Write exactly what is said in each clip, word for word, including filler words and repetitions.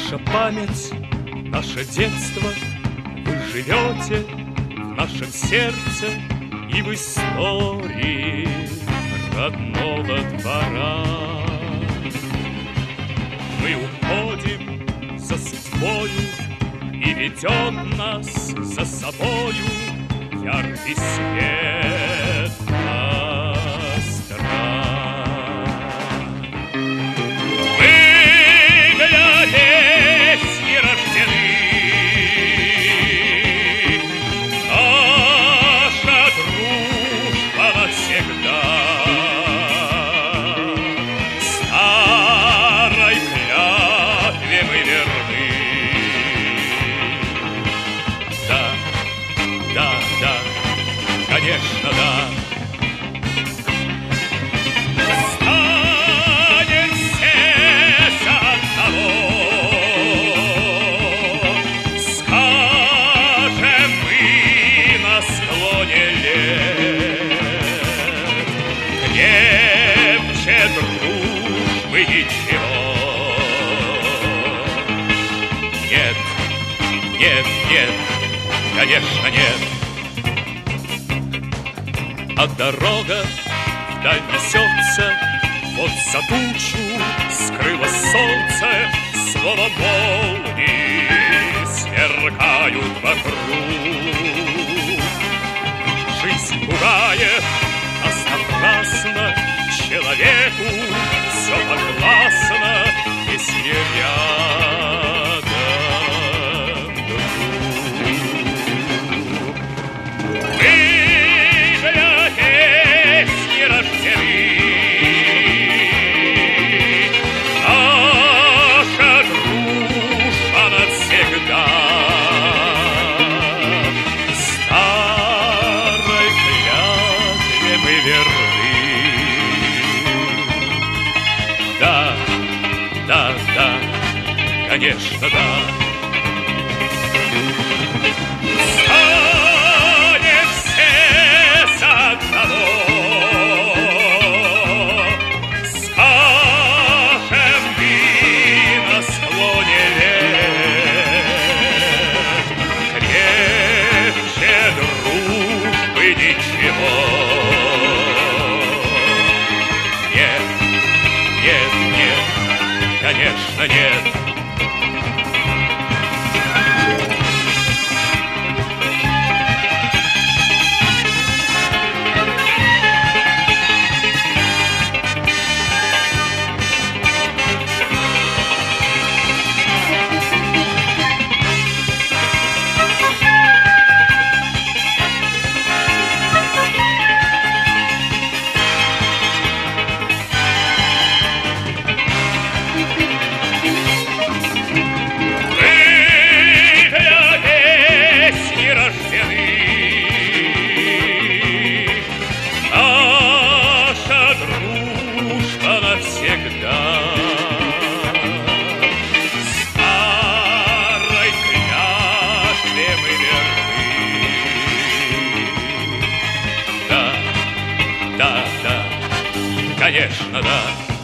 Наша память, наше детство, вы живете в нашем сердце и в истории родного двора. Мы уходим за судьбою, и ведет нас за собою яркий свет костра. Мы для песни рождены, наша дружба навсегда. Старой клятве мы верны. Да, да, да, конечно, да. Станем все за одного, скажем мы на склоне лет, крепче дружбы ничего. Нет, нет, нет, конечно, нет. А дорога вдаль несется, вот за тучу скрылось солнце, словно молнии сверкают вокруг. Жизнь пугает нас напрасно, человеку все согласно, если рядом друг. Мы для песни рождены, наша дружба навсегда. Старой клятве мы верны. Да, да, да, конечно, да. Станем все за одного, скажем мы на склоне лет, крепче дружбы ничего. Нет, нет, нет, конечно, нет. Навсегда. Старой клятве мы верны. Да, да, да, конечно, да.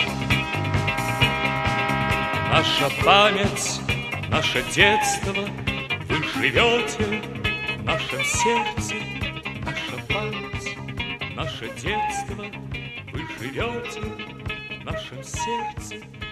Наша память, наше детство, вы живете в нашем сердце. Наша память, наше детство, вы живете в нашем сердце.